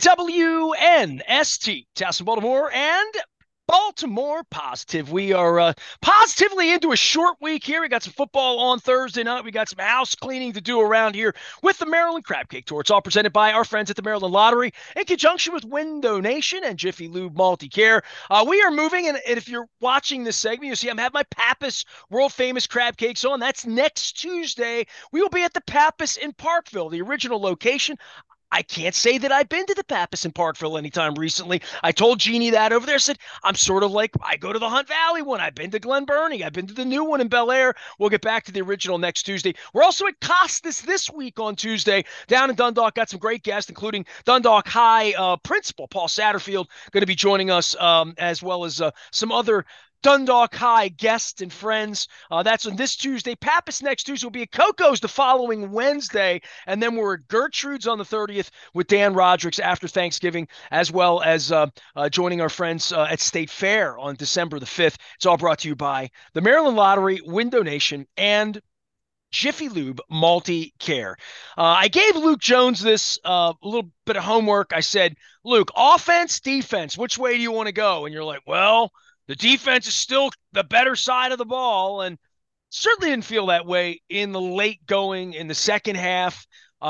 WNST, Towson, Baltimore, and Baltimore Positive. We are positively into a short week here. We got some football on Thursday night. We got some house cleaning to do around here with the Maryland Crab Cake Tour. It's all presented by our friends at the Maryland Lottery in conjunction with Window Nation and Jiffy Lube Multi Care. We are moving, and if you're watching this segment, you'll see I'm having my Pappas world famous crab cakes on. That's next Tuesday. We will be at the Pappas in Parkville, the original location. I can't say that I've been to the Pappas in Parkville anytime recently. I told Jeannie that over there. I said, I'm sort of like, I go to the Hunt Valley one. I've been to Glen Burnie. I've been to the new one in Bel Air. We'll get back to the original next Tuesday. We're also at Costas this week on Tuesday down in Dundalk. Got some great guests, including Dundalk High principal Paul Satterfield going to be joining us, as well as some other Dundalk High guests and friends. That's on this Tuesday. Pappas next Tuesday. Will be at Coco's the following Wednesday. And then we're at Gertrude's on the 30th with Dan Rodricks after Thanksgiving, as well as joining our friends at State Fair on December the 5th. It's all brought to you by the Maryland Lottery, Window Nation, and Jiffy Lube Multi Care. I gave Luke Jones this a little bit of homework. I said, Luke, offense, defense, which way do you want to go? And you're like, well, the defense is still the better side of the ball, and certainly didn't feel that way in the late going in the second half.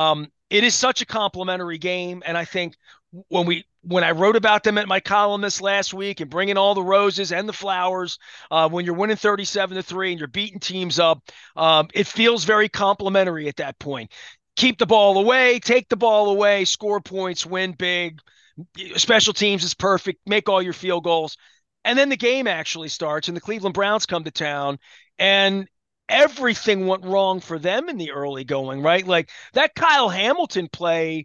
It is such a complimentary game, and I think when I wrote about them at my column this last week and bringing all the roses and the flowers, when you're winning 37-3 and you're beating teams up, it feels very complimentary at that point. Keep the ball away, take the ball away, score points, win big. Special teams is perfect. Make all your field goals. And then the game actually starts, and the Cleveland Browns come to town, and everything went wrong for them in the early going, right? Like that Kyle Hamilton play,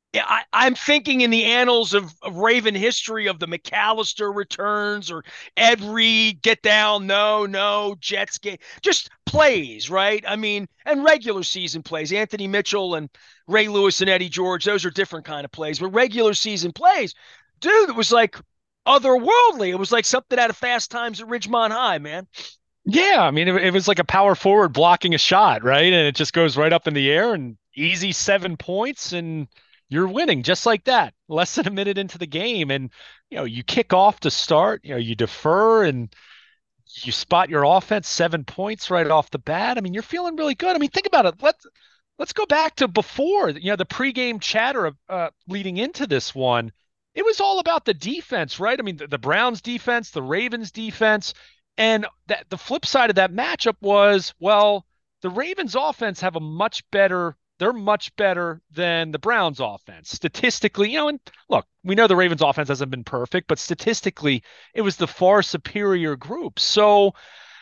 I'm thinking in the annals of Raven history of the McAllister returns or Ed Reed, get down, no, Jets game, just plays, right? I mean, and regular season plays, Anthony Mitchell and Ray Lewis and Eddie George, those are different kind of plays, but regular season plays, dude, it was like otherworldly. It was like something out of Fast Times at Ridgemont High, man. Yeah, I mean, it was like a power forward blocking a shot, right? And it just goes right up in the air and easy 7 points, and you're winning just like that. Less than a minute into the game, and you kick off to start. You defer and you spot your offense 7 points right off the bat. I mean, you're feeling really good. I mean, think about it. Let's go back to before. The pregame chatter of leading into this one. It was all about the defense, right? I mean, the Browns defense, the Ravens defense, and that the flip side of that matchup was, well, the Ravens offense they're much better than the Browns offense. Statistically, and look, we know the Ravens offense hasn't been perfect, but statistically, it was the far superior group. So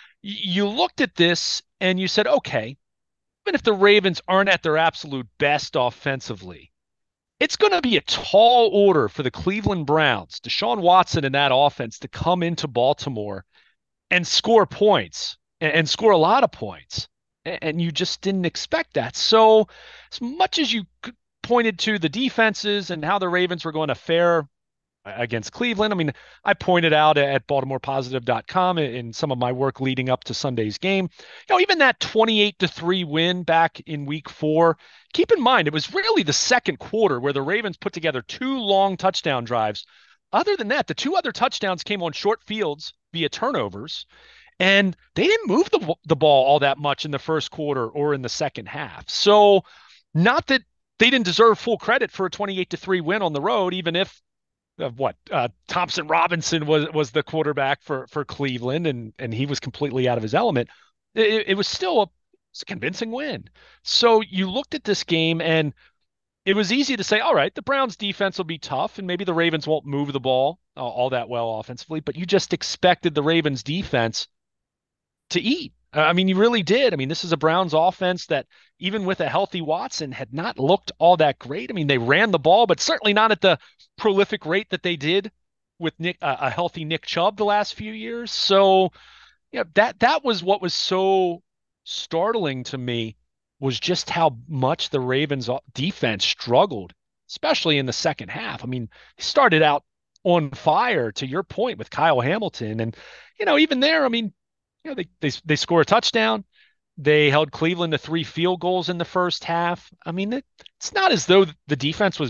you looked at this and you said, okay, even if the Ravens aren't at their absolute best offensively, it's going to be a tall order for the Cleveland Browns, Deshaun Watson and that offense to come into Baltimore and score points and score a lot of points. And you just didn't expect that. So as much as you pointed to the defenses and how the Ravens were going to fare against Cleveland, I mean, I pointed out at BaltimorePositive.com in some of my work leading up to Sunday's game, even that 28-3 win back in week 4, keep in mind, it was really the second quarter where the Ravens put together 2 long touchdown drives. Other than that, the 2 other touchdowns came on short fields via turnovers, and they didn't move the ball all that much in the first quarter or in the second half. So not that they didn't deserve full credit for a 28-3 win on the road, even if Thompson Robinson was the quarterback for Cleveland, and he was completely out of his element. It was still a convincing win. So you looked at this game, and it was easy to say, all right, the Browns defense will be tough, and maybe the Ravens won't move the ball all that well offensively, but you just expected the Ravens defense to eat. I mean, you really did. I mean, this is a Browns offense that, even with a healthy Watson, had not looked all that great. I mean, they ran the ball, but certainly not at the prolific rate that they did with a healthy Nick Chubb the last few years. So, that was what was so startling to me, was just how much the Ravens defense struggled, especially in the second half. I mean, they started out on fire, to your point, with Kyle Hamilton, and even there, I mean, they score a touchdown. They held Cleveland to 3 field goals in the first half. I mean, it's not as though the defense was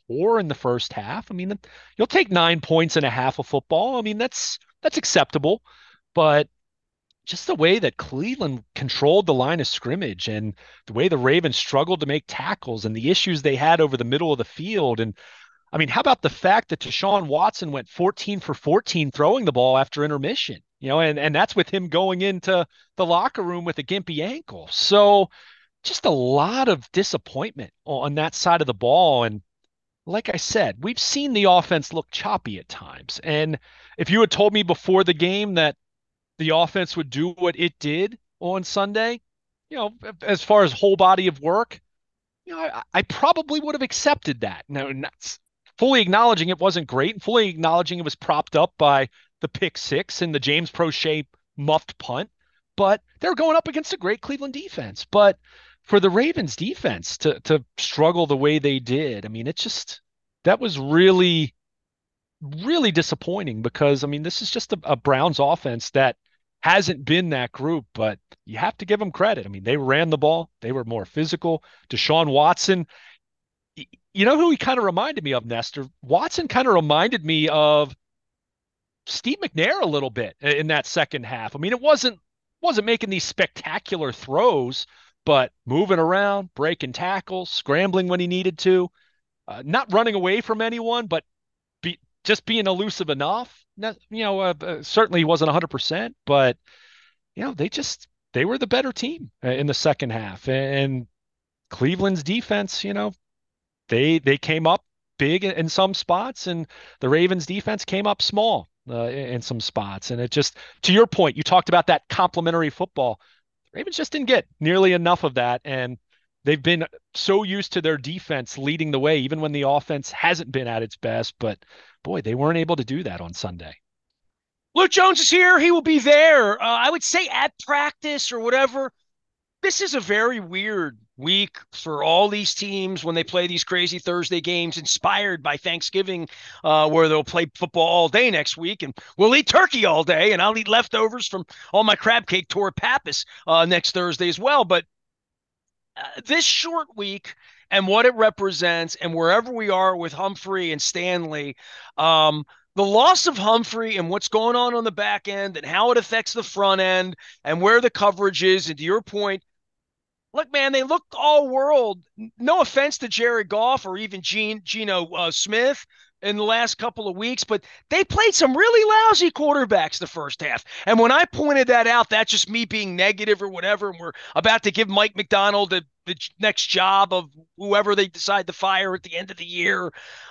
4 in the first half. I mean, you'll take 9 points in a half of football. I mean, that's acceptable, but just the way that Cleveland controlled the line of scrimmage and the way the Ravens struggled to make tackles and the issues they had over the middle of the field. And I mean, how about the fact that Deshaun Watson went 14 for 14 throwing the ball after intermission? And that's with him going into the locker room with a gimpy ankle. So just a lot of disappointment on that side of the ball. And like I said, we've seen the offense look choppy at times. And if you had told me before the game that the offense would do what it did on Sunday, as far as whole body of work, I probably would have accepted that. Now, not fully acknowledging it wasn't great and fully acknowledging it was propped up by the pick six and the James Prochet muffed punt, but they're going up against a great Cleveland defense. But for the Ravens defense to struggle the way they did, I mean, that was really, really disappointing because, I mean, this is just a Browns offense that hasn't been that group, but you have to give them credit. I mean, they ran the ball, they were more physical. Deshaun Watson, you know who he kind of reminded me of, Nestor? Watson kind of reminded me of Steve McNair a little bit in that second half. I mean, it wasn't making these spectacular throws, but moving around, breaking tackles, scrambling when he needed to, not running away from anyone, but just being elusive enough. Certainly he wasn't 100%, but they were the better team in the second half. And Cleveland's defense, they came up big in some spots, and the Ravens defense came up small in some spots. And it just, to your point, you talked about that complementary football. The Ravens just didn't get nearly enough of that, and they've been so used to their defense leading the way, even when the offense hasn't been at its best. But boy, they weren't able to do that on Sunday. Luke Jones is here. He will be there. I would say at practice or whatever. This is a very weird week for all these teams when they play these crazy Thursday games inspired by Thanksgiving, where they'll play football all day next week. And we'll eat turkey all day, and I'll eat leftovers from all my crab cake tore Pappas next Thursday as well. But this short week and what it represents and wherever we are with Humphrey and Stanley, the loss of Humphrey and what's going on the back end and how it affects the front end and where the coverage is. And to your point, look, man, they looked all world. No offense to Jared Goff or even Geno Smith in the last couple of weeks, but they played some really lousy quarterbacks the first half. And when I pointed that out, that's just me being negative or whatever. And we're about to give Mike McDonald the next job of whoever they decide to fire at the end of the year.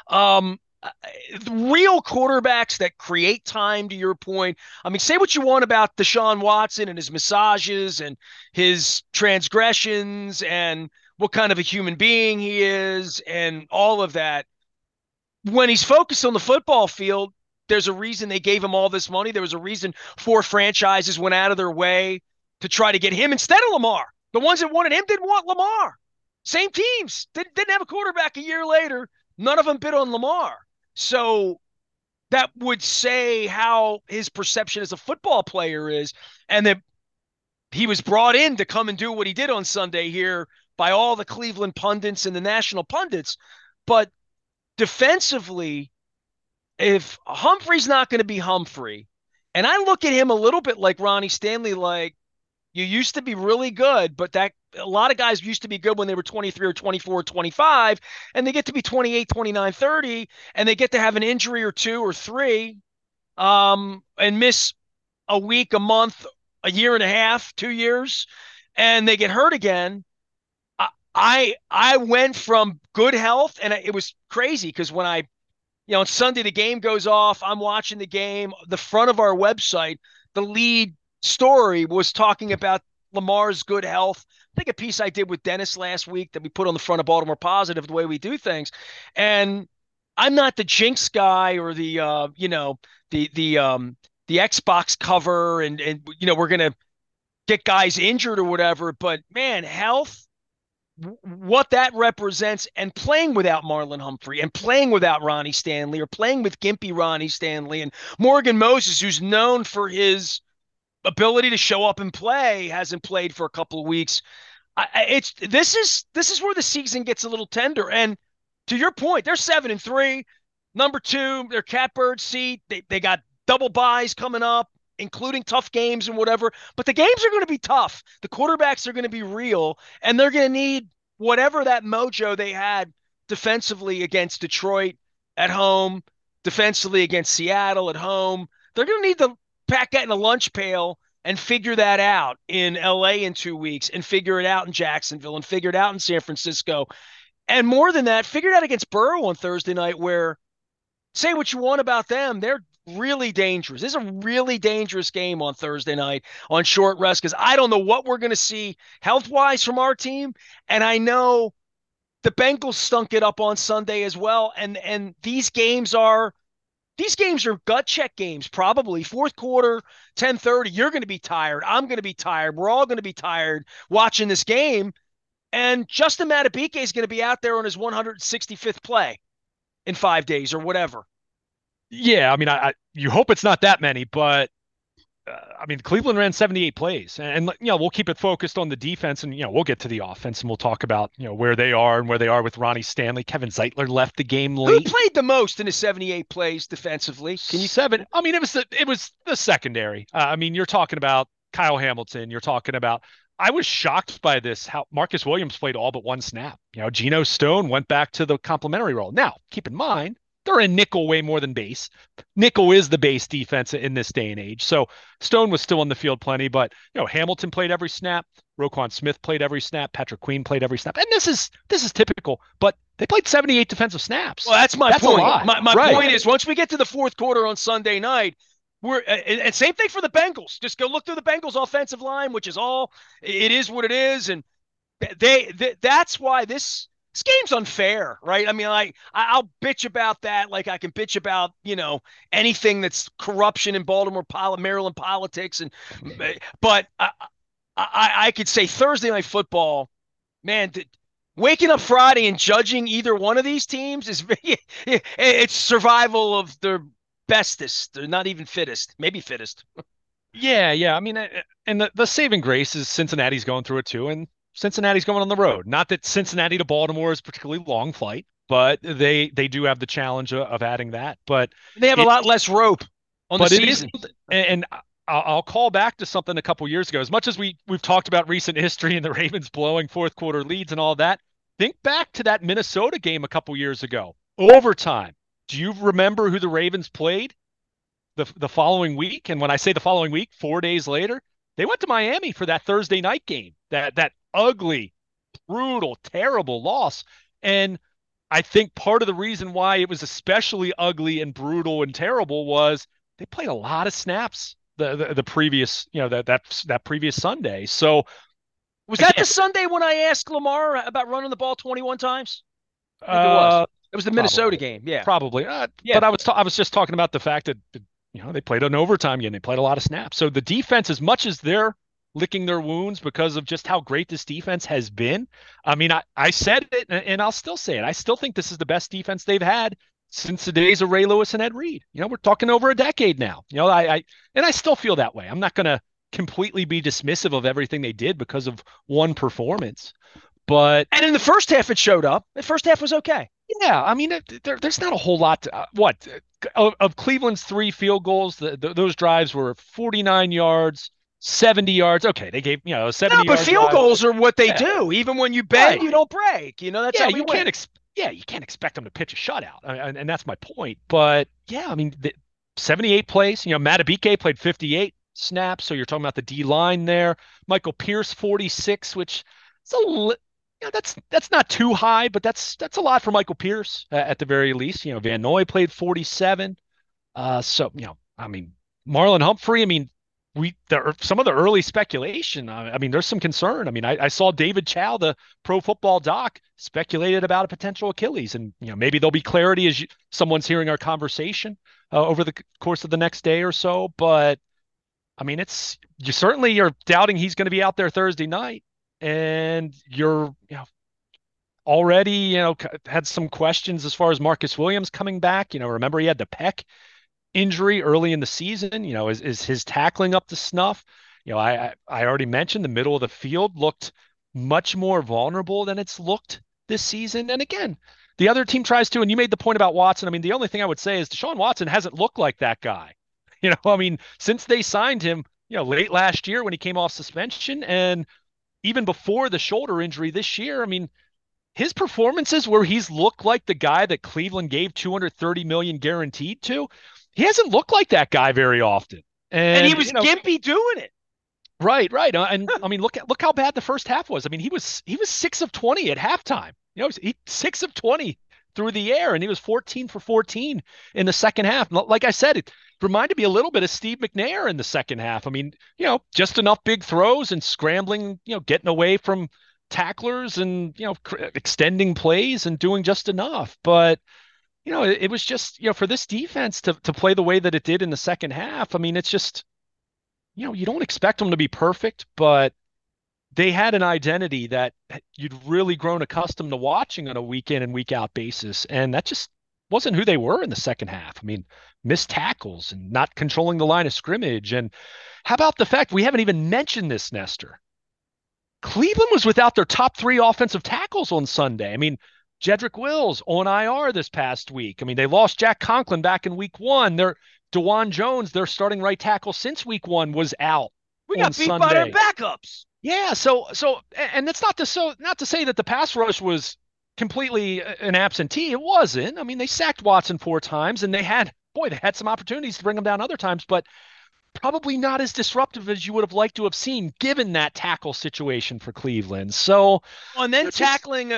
Real quarterbacks that create time, to your point. I mean, say what you want about Deshaun Watson and his massages and his transgressions and what kind of a human being he is and all of that. When he's focused on the football field, there's a reason they gave him all this money. There was a reason 4 franchises went out of their way to try to get him instead of Lamar. The ones that wanted him didn't want Lamar. Same teams. Didn't have a quarterback a year later. None of them bid on Lamar. So that would say how his perception as a football player is, and that he was brought in to come and do what he did on Sunday here by all the Cleveland pundits and the national pundits. But defensively, if Humphrey's not going to be Humphrey, and I look at him a little bit like Ronnie Stanley, like, you used to be really good, but that a lot of guys used to be good when they were 23 or 24 or 25, and they get to be 28, 29, 30, and they get to have an injury or 2 or 3 and miss a week, a month, a year and a half, 2 years, and they get hurt again. I went from good health, and it was crazy because when on Sunday the game goes off, I'm watching the game. The front of our website, the lead story was talking about Lamar's good health. I think a piece I did with Dennis last week that we put on the front of Baltimore Positive, the way we do things. And I'm not the jinx guy or the Xbox cover and we're going to get guys injured or whatever. But man, health, what that represents, and playing without Marlon Humphrey and playing without Ronnie Stanley or playing with gimpy Ronnie Stanley and Morgan Moses, who's known for his ability to show up and play, hasn't played for a couple of weeks. This is where the season gets a little tender. And to your point, they're 7-3. Number two, their catbird seat. They got double buys coming up, including tough games and whatever. But the games are going to be tough. The quarterbacks are going to be real, and they're going to need whatever that mojo they had defensively against Detroit at home, defensively against Seattle at home. They're going to need to pack that in a lunch pail and figure that out in LA in 2 weeks, and figure it out in Jacksonville, and figure it out in San Francisco. And more than that, figure it out against Burrow on Thursday night, where, say what you want about them, they're really dangerous. This is a really dangerous game on Thursday night on short rest, because I don't know what we're going to see health wise from our team. And I know the Bengals stunk it up on Sunday as well. And these games are gut check games, probably fourth quarter, 10:30. You're going to be tired. I'm going to be tired. We're all going to be tired watching this game. And Justin Madubuike is going to be out there on his 165th play in 5 days or whatever. Yeah, I mean, you hope it's not that many, but I mean, Cleveland ran 78 plays, and we'll keep it focused on the defense, and we'll get to the offense, and we'll talk about where they are and where they are with Ronnie Stanley. Kevin Zeitler left the game Who late. played the most in his 78 plays defensively? Can you seven? I mean, it was the secondary. I mean, you're talking about Kyle Hamilton. You're talking about. I was shocked by this. How Marcus Williams played all but one snap. Geno Stone went back to the complementary role. Now, keep in mind, they're in nickel way more than base. Nickel is the base defense in this day and age. So Stone was still on the field plenty, but Hamilton played every snap. Roquan Smith played every snap. Patrick Queen played every snap. And this is typical, but they played 78 defensive snaps. Well, that's my That's point. a lot. My Right. point is, once we get to the fourth quarter on Sunday night, and same thing for the Bengals. Just go look through the Bengals offensive line, which is all it is what it is, and that's why this game's unfair, right? I mean, I'll bitch about that, like I can bitch about anything that's corruption in Maryland politics, but I could say Thursday night football, man. Waking up Friday and judging either one of these teams is it's survival of the bestest. They're not even fittest, maybe fittest. Yeah, yeah. I mean, and the saving grace is Cincinnati's going through it too, and Cincinnati's going on the road. Not that Cincinnati to Baltimore is a particularly long flight, but they do have the challenge of adding that. But They have a lot less rope on the but it is, season. and I'll call back to something a couple years ago. As much as we've talked about recent history and the Ravens blowing fourth quarter leads and all that, think back to that Minnesota game a couple years ago, overtime. Do you remember who the Ravens played the following week? And when I say the following week, 4 days later, they went to Miami for that Thursday night game. That ugly, brutal, terrible loss. And I think part of the reason why it was especially ugly and brutal and terrible was they played a lot of snaps the previous that previous Sunday. So Was that again, the Sunday when I asked Lamar about running the ball 21 times? I think it was. uh, It was the Minnesota probably game. Yeah. probably, Yeah. but I was just talking about the fact that they played an overtime game. They played a lot of snaps. So the defense, as much as they're licking their wounds because of just how great this defense has been. I mean, I said it and I'll still say it. I still think this is the best defense they've had since the days of Ray Lewis and Ed Reed. We're talking over a decade now. I still feel that way. I'm not going to completely be dismissive of everything they did because of one performance. But And in the first half, it showed up. The first half was okay. yeah, I mean, there's not a whole lot to, of Cleveland's three field goals. Those drives were 49 yards, 70 yards. Okay, they gave 70 No, but yard field drive. goals are what they Yeah. do. Even when you bend, Right. you don't break. That's Yeah, how we win. you can't expect them to pitch a shutout, and that's my point. But yeah, I mean, 78 plays. Madubuike played 58 snaps, so you're talking about the D line there. Michael Pierce 46, which is that's not too high, but that's a lot for Michael Pierce at the very least. Van Noy played 47. So I mean, Marlon Humphrey. I mean, some of the early speculation. I mean, there's some concern. I mean, I saw David Chow, the Pro Football Doc, speculated about a potential Achilles, and maybe there'll be clarity as someone's hearing our conversation over the course of the next day or so. But I mean, you're doubting he's going to be out there Thursday night, and you're already had some questions as far as Marcus Williams coming back. Remember he had the pec injury early in the season. Is his tackling up to snuff? I already mentioned the middle of the field looked much more vulnerable than it's looked this season. And again, the other team tries to. And you made the point about Watson. I mean, the only thing I would say is Deshaun Watson hasn't looked like that guy. I mean, since they signed him, late last year when he came off suspension, and even before the shoulder injury this year, I mean, his performances where he's looked like the guy that Cleveland gave 230 million guaranteed to, he hasn't looked like that guy very often. And he And was gimpy doing it. right, right. And I mean, look how bad the first half was. I mean, he was 6 of 20 at halftime. He 6 of 20 through the air, and he was 14 for 14 in the second half. Like I said, it reminded me a little bit of Steve McNair in the second half. I mean, just enough big throws and scrambling, getting away from tacklers and extending plays and doing just enough. But it was just for this defense to play the way that it did in the second half. I mean, it's just you don't expect them to be perfect, but they had an identity that you'd really grown accustomed to watching on a week in and week out basis. And that just wasn't who they were in the second half. I mean, missed tackles and not controlling the line of scrimmage. And how about the fact we haven't even mentioned this, Nestor? Cleveland was without their top three offensive tackles on Sunday. I mean, Jedrick Wills on IR this past week. I mean, they lost Jack Conklin back in week one. DeJuan Jones, their starting right tackle since week one, was out We on got beat by our Sunday. backups. Yeah, and it's not to say that the pass rush was completely an absentee. It wasn't. I mean, they sacked Watson 4 times, and they had some opportunities to bring him down other times, but probably not as disruptive as you would have liked to have seen, given that tackle situation for Cleveland. So, And then just tackling,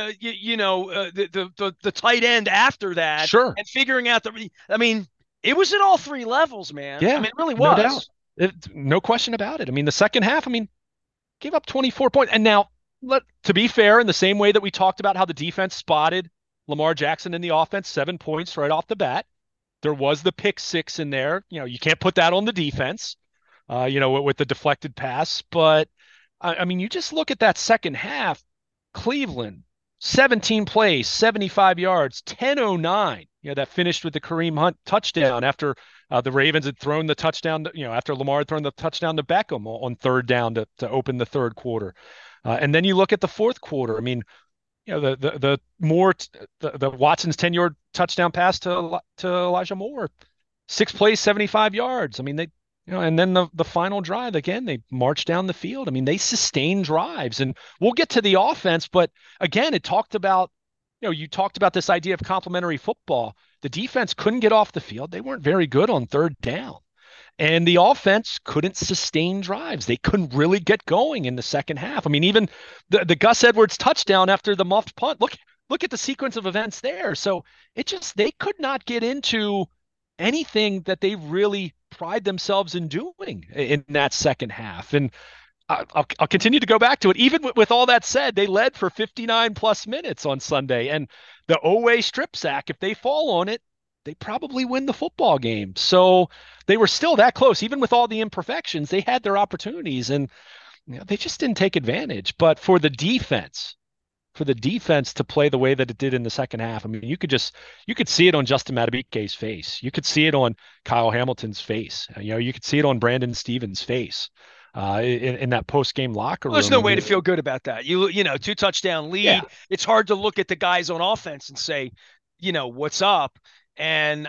the tight end after that, sure, and figuring out I mean, it was at all three levels, man. I yeah, mean, it really no was. doubt, no question about it. I mean, the second half, I mean, gave up 24 points, and now, to be fair, in the same way that we talked about how the defense spotted Lamar Jackson in the offense, 7 points right off the bat. There was the pick six in there. You can't put that on the defense, with the deflected pass. But I mean, you just look at that second half. Cleveland, 17 plays, 75 yards, 10:09. That finished with the Kareem Hunt touchdown after the Ravens had thrown the touchdown. After Lamar had thrown the touchdown to Beckham on third down to open the third quarter. And then you look at the fourth quarter. I mean, the Watson's 10-yard touchdown pass to Elijah Moore, 6 plays, 75 yards. I mean, and then the final drive again, they marched down the field. I mean, they sustained drives, and we'll get to the offense, but again, you talked about this idea of complementary football. The defense couldn't get off the field. They weren't very good on third down. And the offense couldn't sustain drives. They couldn't really get going in the second half. I mean, even the Gus Edwards touchdown after the muffed punt, look at the sequence of events there. So they could not get into anything that they really pride themselves in doing in that second half. And I'll continue to go back to it. Even with all that said, they led for 59 plus minutes on Sunday. And the Oweh strip sack, if they fall on it, they probably win the football game. So they were still that close. Even with all the imperfections, they had their opportunities, and they just didn't take advantage. But for the defense to play the way that it did in the second half, I mean, you could see it on Justin Madubuike's face. You could see it on Kyle Hamilton's face. You could see it on Brandon Stevens' face. In that post-game locker room. There's no way to feel good about that. 2-touchdown lead. Yeah. It's hard to look at the guys on offense and say, what's up? And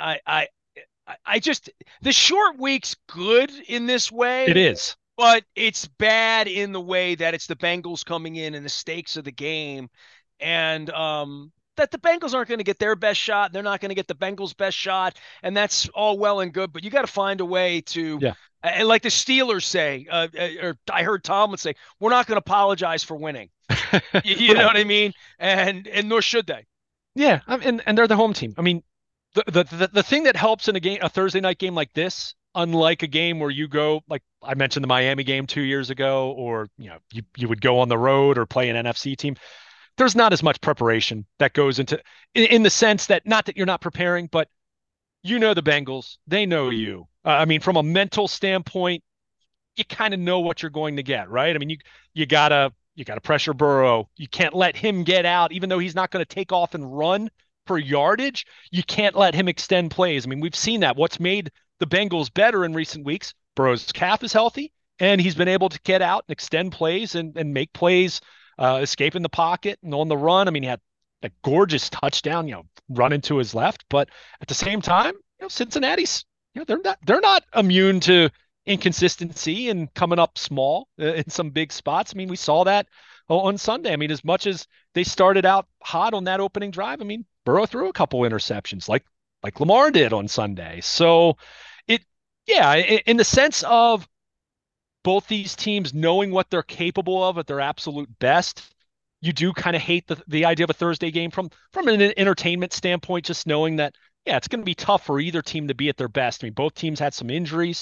I just, the short week's good in this way. It is. But it's bad in the way that it's the Bengals coming in and the stakes of the game. And that the Bengals aren't going to get their best shot. They're not going to get the Bengals' best shot. And that's all well and good. But you got to find a way to, and like the Steelers say, or I heard Tomlin say, we're not going to apologize for winning. You know what I mean? And nor should they. Yeah. And they're the home team. I mean, the thing that helps in a Thursday night game like this, unlike a game where you go, like I mentioned the Miami game 2 years ago, or you would go on the road or play an NFC team, there's not as much preparation that goes into in the sense that, not that you're not preparing, but the Bengals, they know you. I mean, from a mental standpoint, you kind of know what you're going to get, right? I mean, you gotta pressure Burrow. You can't let him get out, even though he's not going to take off and run for yardage. You can't let him extend plays. I mean, we've seen that. What's made the Bengals better in recent weeks, Burrow's calf is healthy, and he's been able to get out and extend plays and make plays, escape in the pocket and on the run. I mean, he had that gorgeous touchdown, running to his left. But at the same time, Cincinnati's, they're not immune to inconsistency and coming up small in some big spots. I mean, we saw that on Sunday. I mean, as much as they started out hot on that opening drive, I mean, Burrow threw a couple interceptions like Lamar did on Sunday. So it, yeah, in the sense of both these teams knowing what they're capable of at their absolute best, you do kind of hate the idea of a Thursday game from an entertainment standpoint, just knowing that, yeah, it's going to be tough for either team to be at their best. I mean, both teams had some injuries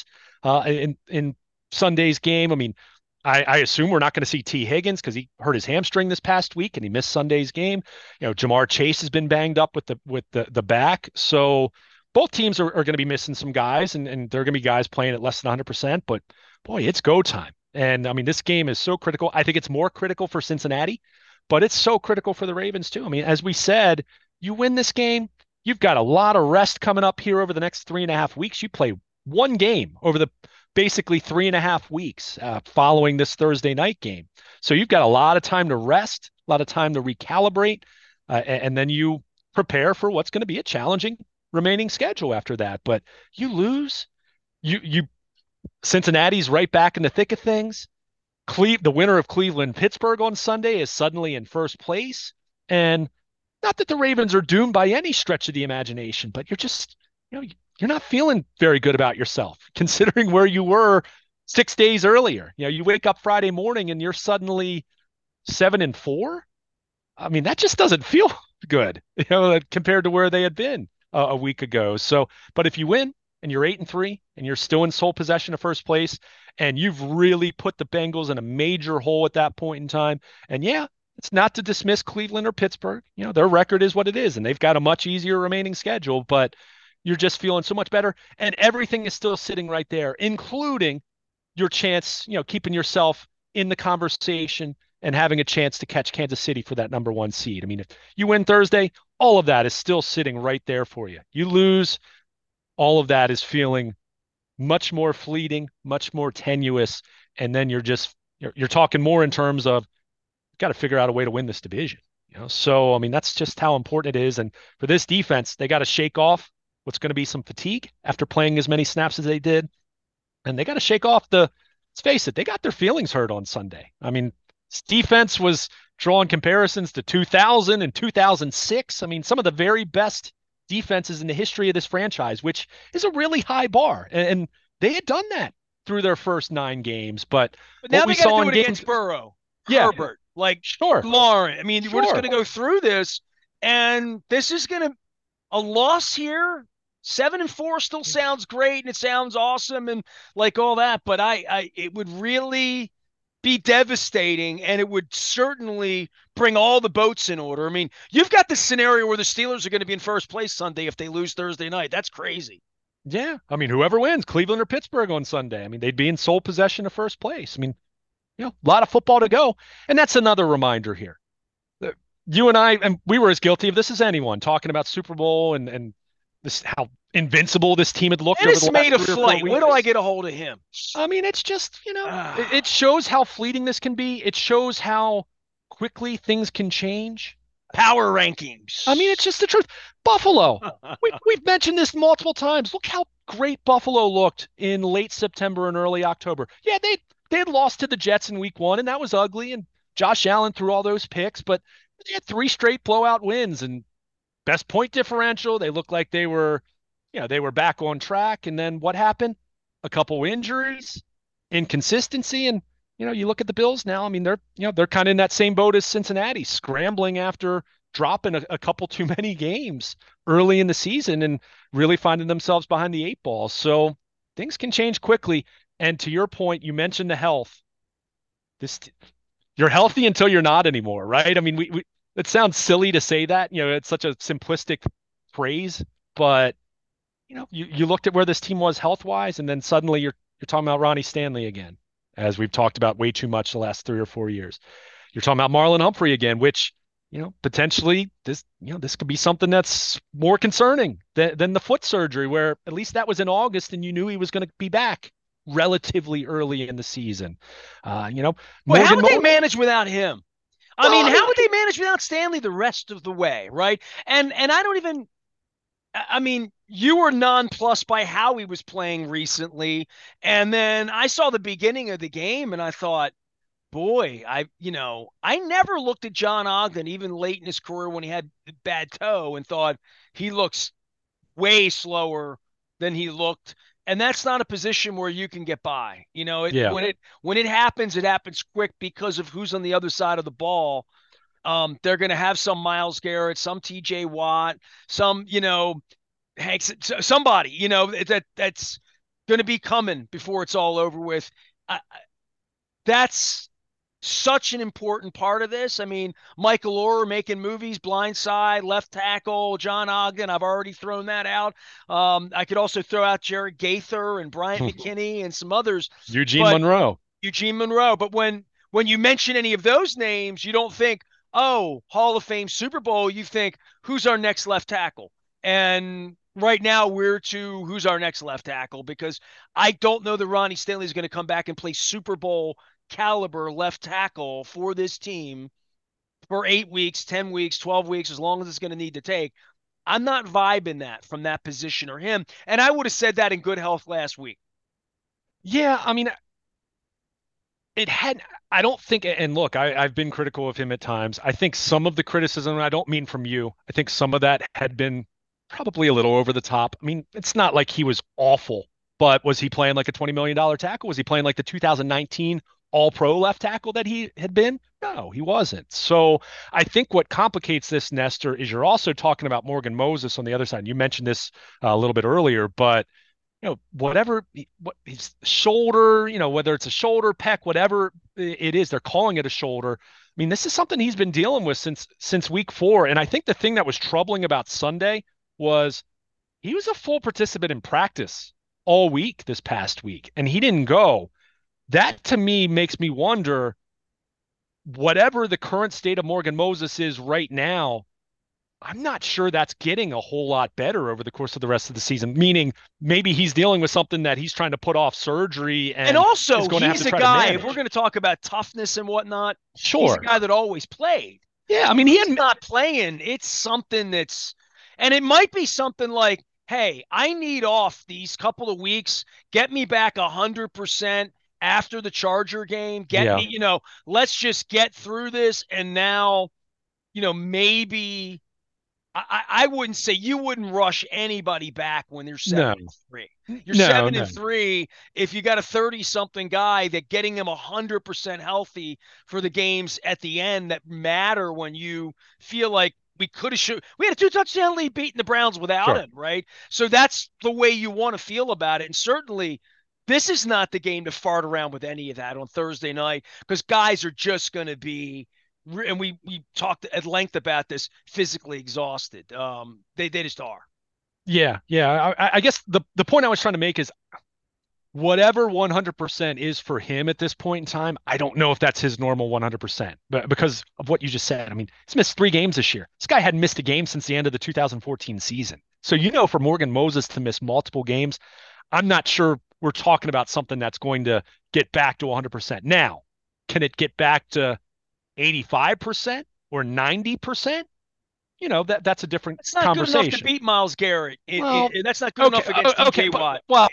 in Sunday's game. I mean, I assume we're not going to see T. Higgins because he hurt his hamstring this past week and he missed Sunday's game. Jamar Chase has been banged up with the back. So both teams are going to be missing some guys, and they're going to be guys playing at less than 100%. But boy, it's go time. And I mean, this game is so critical. I think it's more critical for Cincinnati, but it's so critical for the Ravens too. I mean, as we said, you win this game, you've got a lot of rest coming up here over the next 3.5 weeks. You play one game over the basically 3.5 weeks following this Thursday night game. So you've got a lot of time to rest, a lot of time to recalibrate, and then you prepare for what's going to be a challenging remaining schedule after that. But you lose, you Cincinnati's right back in the thick of things. The winner of Cleveland Pittsburgh on Sunday is suddenly in first place. And not that the Ravens are doomed by any stretch of the imagination, but you're not feeling very good about yourself considering where you were 6 days earlier. You wake up Friday morning and you're suddenly 7-4. I mean, that just doesn't feel good, compared to where they had been a week ago. So, but if you win and you're 8-3 and you're still in sole possession of first place, and you've really put the Bengals in a major hole at that point in time. And yeah, it's not to dismiss Cleveland or Pittsburgh. Their record is what it is, and they've got a much easier remaining schedule, but you're just feeling so much better. And everything is still sitting right there, including your chance, keeping yourself in the conversation and having a chance to catch Kansas City for that number one seed. I mean, if you win Thursday, all of that is still sitting right there for you. You lose, all of that is feeling much more fleeting, much more tenuous, and then you're talking more in terms of got to figure out a way to win this division. So I mean that's just how important it is. And for this defense, they got to shake off what's going to be some fatigue after playing as many snaps as they did, and they got to shake off let's face it, they got their feelings hurt on Sunday. I mean, this defense was drawing comparisons to 2000 and 2006. I mean, some of the very best defenses in the history of this franchise, which is a really high bar. And they had done that through their first 9 games. But now what we they got saw to do in it against Burrow, Herbert, sure, Lauren. I mean, we're just sure. going to go through this, and this is going to a loss here. 7-4 still sounds great, and it sounds awesome, and like all that. But it would really be devastating, and it would certainly bring all the boats in order. I mean, you've got this scenario where the Steelers are going to be in first place Sunday if they lose Thursday night. That's crazy. Yeah. I mean, whoever wins, Cleveland or Pittsburgh on Sunday, I mean, they'd be in sole possession of first place. I mean, a lot of football to go. And that's another reminder here. You and I, and we were as guilty of this as anyone, talking about Super Bowl and this how invincible this team had looked. And over it's the made a last 3 or 4 flight. weeks. When do I get a hold of him? I mean, it's just, it shows how fleeting this can be. It shows how quickly things can change. Power rankings. I mean, it's just the truth. Buffalo. We've mentioned this multiple times. Look how great Buffalo looked in late September and early October. Yeah, they had lost to the Jets in week 1, and that was ugly. And Josh Allen threw all those picks, but they had 3 straight blowout wins and best point differential. They looked like they were back on track. And then what happened? A couple injuries, inconsistency, and you look at the Bills now. I mean, they're kind of in that same boat as Cincinnati, scrambling after dropping a couple too many games early in the season and really finding themselves behind the 8 ball. So things can change quickly. And to your point, you mentioned the health. You're healthy until you're not anymore, right? I mean, it sounds silly to say that. It's such a simplistic phrase, but you looked at where this team was health wise, and then suddenly you're talking about Ronnie Stanley again, as we've talked about way too much the last 3 or 4 years. You're talking about Marlon Humphrey again, which, potentially this could be something that's more concerning than the foot surgery, where at least that was in August and you knew he was going to be back relatively early in the season. Well, how would they manage without him? I mean, how would they manage without Stanley the rest of the way, right? And I don't even. I mean, you were nonplussed by how he was playing recently, and then I saw the beginning of the game, and I thought, boy, I never looked at John Ogden even late in his career when he had the bad toe and thought he looks way slower than he looked. And that's not a position where you can get by. Yeah. When it happens quick because of who's on the other side of the ball. They're going to have some Myles Garrett, some TJ Watt, some, Hanks, somebody, that's going to be coming before it's all over with. That's such an important part of this. I mean, Michael Oher making movies, Blind Side, Left Tackle, John Ogden. I've already thrown that out. I could also throw out Jared Gaither and Bryant McKinney and some others. Eugene Monroe. But when you mention any of those names, you don't think, oh, Hall of Fame Super Bowl. You think, who's our next left tackle? And right now we're to who's our next left tackle, because I don't know that Ronnie Stanley is going to come back and play Super Bowl caliber left tackle for this team for 8 weeks, 10 weeks, 12 weeks, as long as it's going to need to take. I'm not vibing that from that position or him. And I would have said that in good health last week. Yeah, I mean, I don't think, and look, I've been critical of him at times. I think some of the criticism, I don't mean from you, I think some of that had been probably a little over the top. I mean, it's not like he was awful, but was he playing like a $20 million tackle? Was he playing like the 2019 All-Pro left tackle that he had been? No, he wasn't. So I think what complicates this, Nestor, is you're also talking about Morgan Moses on the other side. You mentioned this a little bit earlier, but whatever his shoulder, whether it's a shoulder, pec, whatever it is, they're calling it a shoulder. I mean, this is something he's been dealing with since week 4. And I think the thing that was troubling about Sunday was he was a full participant in practice all week this past week, and he didn't go. That to me makes me wonder, whatever the current state of Morgan Moses is right now, I'm not sure that's getting a whole lot better over the course of the rest of the season, meaning maybe he's dealing with something that he's trying to put off surgery. And also, is going to have he's to a try guy, to if we're going to talk about toughness and whatnot, sure, he's a guy that always played. Yeah, I mean, he's not playing. It's something and it might be something like, hey, I need off these couple of weeks, get me back 100% after the Charger game, me, let's just get through this. And now, maybe I wouldn't say you wouldn't rush anybody back when they're 7-3. You're 7-3. If you got a 30-something guy, that getting him 100% healthy for the games at the end that matter, when you feel like we had a 2-touchdown lead beating the Browns without him, right? So that's the way you want to feel about it. And certainly this is not the game to fart around with any of that on Thursday night, because guys are just going to be, and we talked at length about this, physically exhausted. They just are. Yeah. I guess the point I was trying to make is, whatever 100% is for him at this point in time, I don't know if that's his normal 100%, but because of what you just said. I mean, he's missed 3 games this year. This guy hadn't missed a game since the end of the 2014 season. So, for Morgan Moses to miss multiple games, I'm not sure we're talking about something that's going to get back to 100%. Now, can it get back to 85% or 90%? That's a different it's not conversation. Good enough to beat Myles Garrett. That's not good enough against TJ Watt. Well,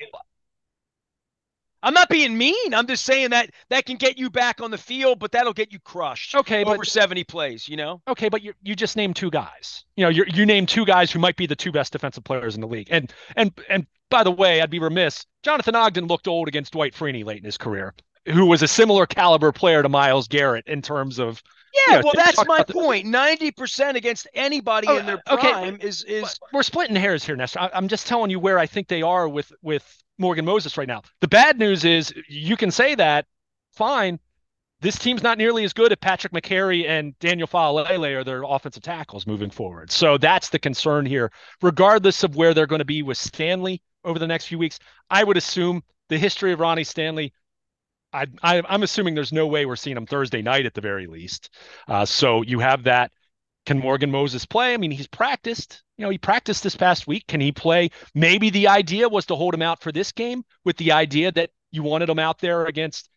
I'm not being mean. I'm just saying that can get you back on the field, but that'll get you crushed. Over 70 plays. Okay, but you just named 2 guys. You named 2 guys who might be the 2 best defensive players in the league. And by the way, I'd be remiss. Jonathan Ogden looked old against Dwight Freeney late in his career, who was a similar caliber player to Myles Garrett in terms of. Yeah, well, that's my point. 90% against anybody in their prime is. We're splitting hairs here, Nestor. I'm just telling you where I think they are with Morgan Moses right now. The bad news is, you can say that, fine. This team's not nearly as good if Patrick McCary and Daniel Faalele are their offensive tackles moving forward. So that's the concern here. Regardless of where they're going to be with Stanley over the next few weeks, I would assume the history of Ronnie Stanley, I'm assuming there's no way we're seeing him Thursday night at the very least. So you have that. Can Morgan Moses play? I mean, he's practiced. He practiced this past week. Can he play? Maybe the idea was to hold him out for this game, with the idea that you wanted him out there against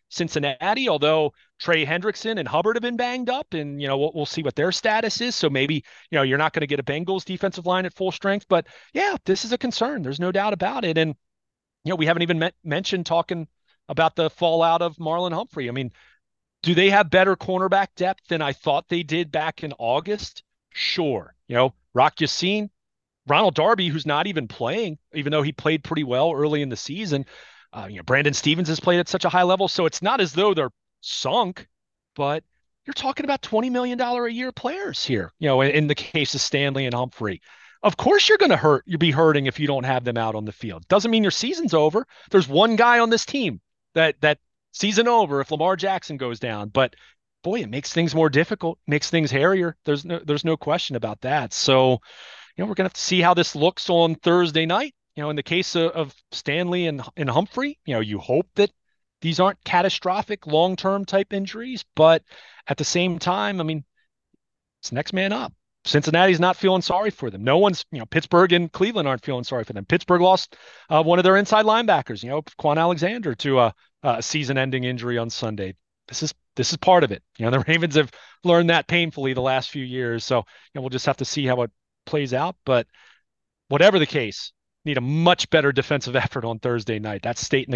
Cincinnati, although Trey Hendrickson and Hubbard have been banged up, and we'll see what their status is. So maybe you're not going to get a Bengals defensive line at full strength, but yeah, this is a concern. There's no doubt about it. And we haven't even mentioned talking about the fallout of Marlon Humphrey. I mean, do they have better cornerback depth than I thought they did back in August? Sure. Rock Yassin, Ronald Darby, who's not even playing, even though he played pretty well early in the season. Brandon Stevens has played at such a high level, so it's not as though they're sunk, but you're talking about $20 million a year players here, in the case of Stanley and Humphrey. Of course you're going to you'll be hurting if you don't have them out on the field. Doesn't mean your season's over. There's one guy on this team that season over if Lamar Jackson goes down, but boy, it makes things more difficult, makes things hairier. There's no question about that. So, we're going to have to see how this looks on Thursday night. In the case of Stanley and Humphrey, you hope that these aren't catastrophic long-term type injuries, but at the same time, I mean, it's next man up. Cincinnati's not feeling sorry for them. No one's, Pittsburgh and Cleveland aren't feeling sorry for them. Pittsburgh lost one of their inside linebackers, Quan Alexander, to a season-ending injury on Sunday. This is part of it. The Ravens have learned that painfully the last few years. So, we'll just have to see how it plays out. But whatever the case, need a much better defensive effort on Thursday night. That's state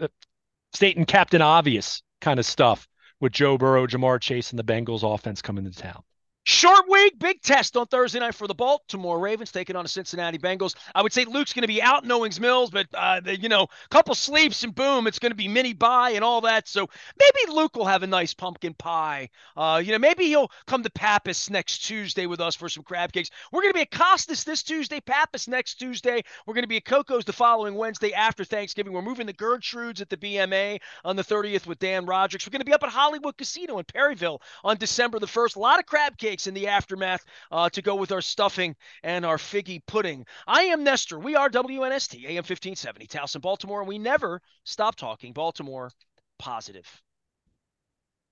and Captain Obvious kind of stuff with Joe Burrow, Jamar Chase, and the Bengals offense coming to town. Short week, big test on Thursday night for the Baltimore Ravens taking on the Cincinnati Bengals. I would say Luke's going to be out in Owings Mills, but couple sleeps and boom, it's going to be mini bye and all that. So maybe Luke will have a nice pumpkin pie. Maybe he'll come to Pappas next Tuesday with us for some crab cakes. We're going to be at Costas this Tuesday, Pappas next Tuesday. We're going to be at Coco's the following Wednesday after Thanksgiving. We're moving to Gertrude's at the BMA on the 30th with Dan Roderick. We're going to be up at Hollywood Casino in Perryville on December the 1st. A lot of crab cakes in the aftermath to go with our stuffing and our figgy pudding. I am Nestor. We are WNST, AM 1570, Towson, Baltimore, and we never stop talking Baltimore positive.